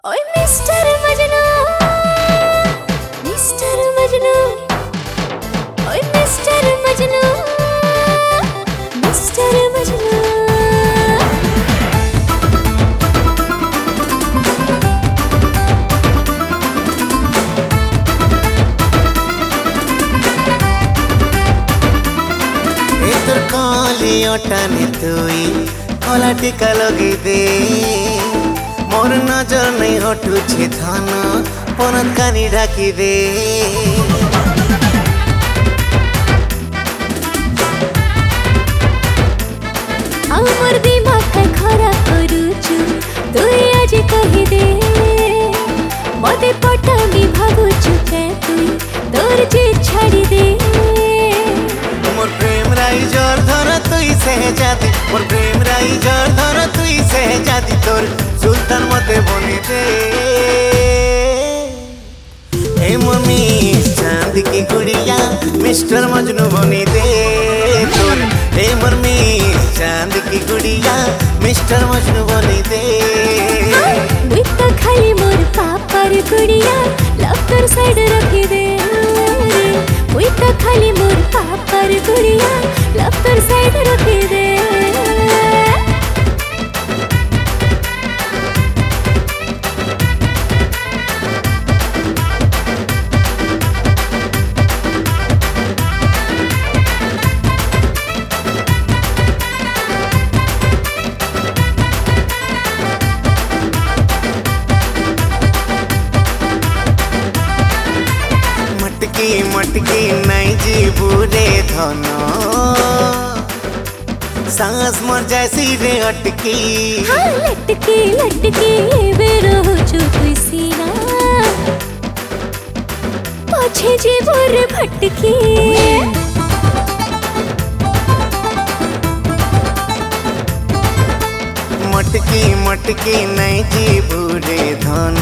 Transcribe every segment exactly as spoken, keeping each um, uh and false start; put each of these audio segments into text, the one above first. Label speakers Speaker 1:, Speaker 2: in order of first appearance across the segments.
Speaker 1: ओए mister Majnu, mister Majnu, ओए mister Majnu, mister Majnu.
Speaker 2: इधर काली ओटाने तुई कोला टीका लगी दे मोर नजर नहीं हटुछे थाना पनत कानी ढाकी दे
Speaker 1: आमर दिमाग खरा करूछु तुई आज कही दे मते पटामी भाबुछु के तुई तोर जे छाड़ी दे
Speaker 2: मोर प्रेम राई जोर धर तुई सहजादी मोर प्रेम राई जोर धर तुई सहजादी तोर सुल्तान मते बनी दे ए मम्मी चांद की गुड़िया मिस्टर मजनू बनी दे तोर ए मम्मी चांद की गुड़िया मिस्टर मजनू बनी दे
Speaker 1: मुई तो खाली मोर पापार गुड़िया लवर साइड रखी दे मुई तो खाली मोर पापार गुड़िया लवर साइड रखी दे
Speaker 2: मटकी मटकी नहीं जी बुरे धन सांस मर जैसी रे अटकी
Speaker 1: हाँ लटकी लटकी बेरो जो तुई सीना पछे जे बोर भटकी
Speaker 2: मटकी मटकी नहीं जी बुरे धन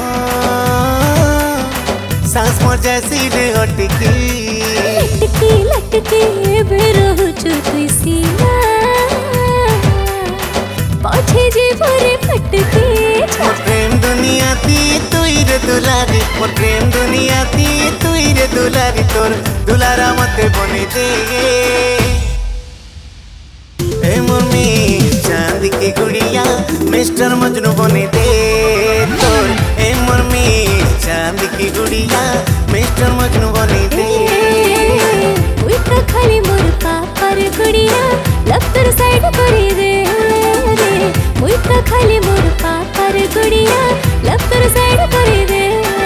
Speaker 2: सांस मर जैसी रे अटकी
Speaker 1: लटकी लटकी बेरो जो तुई सीना पछे जे बोर भटकी
Speaker 2: मोर प्रेम दुनिया ती तुई रे दुलारी मोर प्रेम दुनिया ती तुई रे दुलारी तोर दुलारा मते बनी दे ए मम्मी चांद की गुड़िया मिस्टर मजनू बनी दे तोर ए मम्मी चांद की गुड़िया मिस्टर मजनू बनी दे
Speaker 1: मुई तो खाली मोर पापार गुड़िया लवर साइड करी दे मुई तो खाली मोर पापार गुड़िया लवर साइड करी दे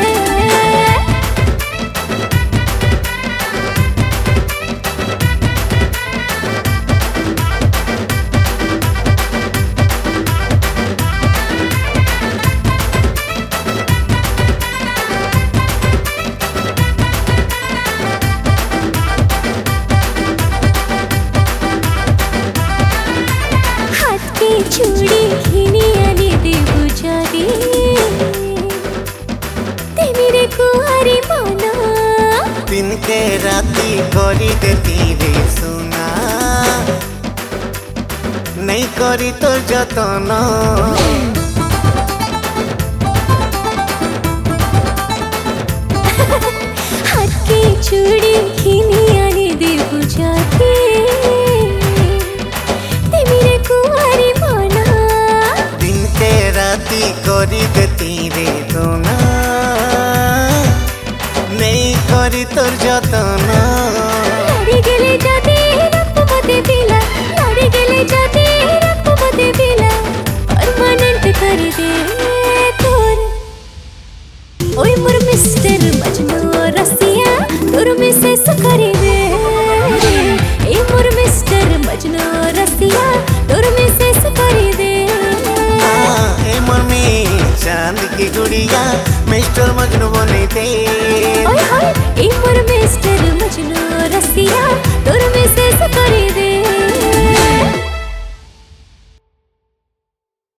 Speaker 1: चूड़ी घिनी आनी दे बुझारी ते मेरे कुआरी माना
Speaker 2: दिन के राती करी देती रे सुना नहीं करी तो जतन
Speaker 1: हाथ की चूड़ी घिनी आनी दे बुझारी ते मेरे कुआरी माना
Speaker 2: दिन के राती करी देती रे सुना नहीं करी तो जतन
Speaker 1: लड़ी गेले जाते रप मते पिला लड़ी गेले जाते रप मते पिला परमानेंट कर दे तोर ओए मोर मिस्टर मजनू रसिया तोर में से सुकरी दे ए मोर मिस्टर मजनू रसिया तोर में से सुकरी दे
Speaker 2: ए मम्मी चांद की गुड़िया मिस्टर मजनू बनी दे
Speaker 1: ओए हाय ए मोर मिस्टर मजनू रसिया तोर